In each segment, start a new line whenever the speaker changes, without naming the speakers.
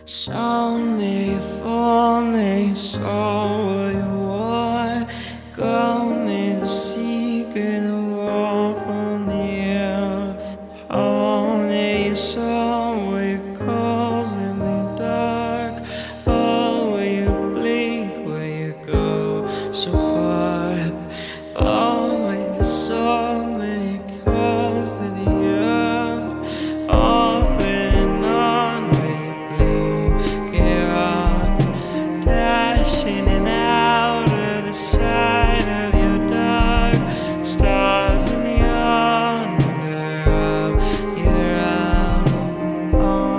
Only if only saw what you were. Gone in the secret walk on the earth. Only you saw what you calls in the dark. Oh, where you blink, where you go so far. Oh, where you saw many calls to the earth. Off and on, where you blink, get on. Dashing in and out of the side of your dark. Stars in the under of your arm.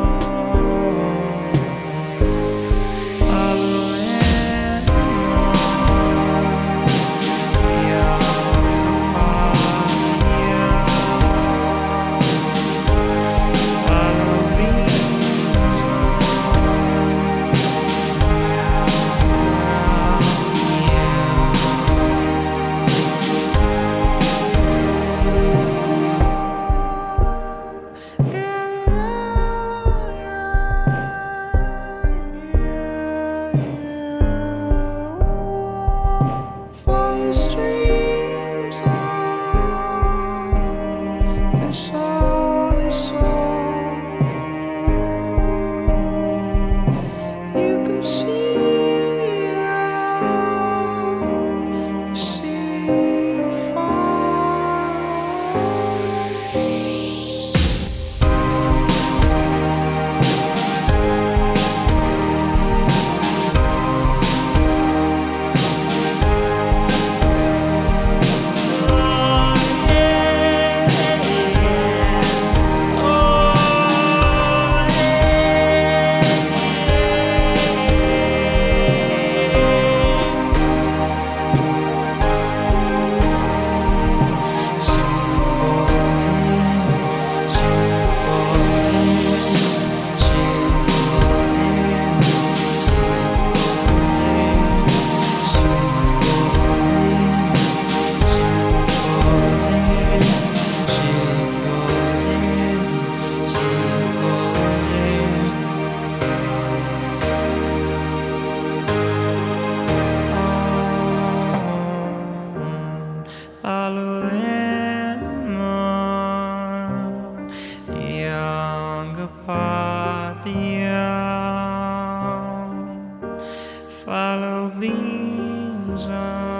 Following streams on, that's all they saw. You can see out, you see far. Follow them on, the younger part, the young. Follow beams on.